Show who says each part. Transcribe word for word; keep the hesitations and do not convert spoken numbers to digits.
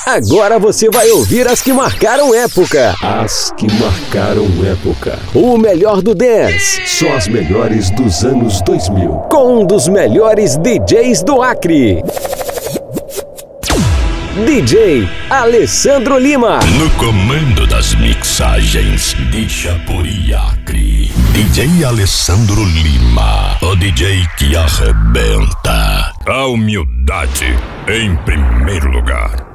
Speaker 1: Agora você vai ouvir as que marcaram época.
Speaker 2: As que marcaram época.
Speaker 1: O melhor do dance.
Speaker 2: Só as melhores dos anos dois mil.
Speaker 1: Com um dos melhores D Js do Acre. D J Alessandro Lima.
Speaker 3: No comando das mixagens de Chapuri Acre, D J Alessandro Lima, o D J que arrebenta. A humildade em primeiro lugar.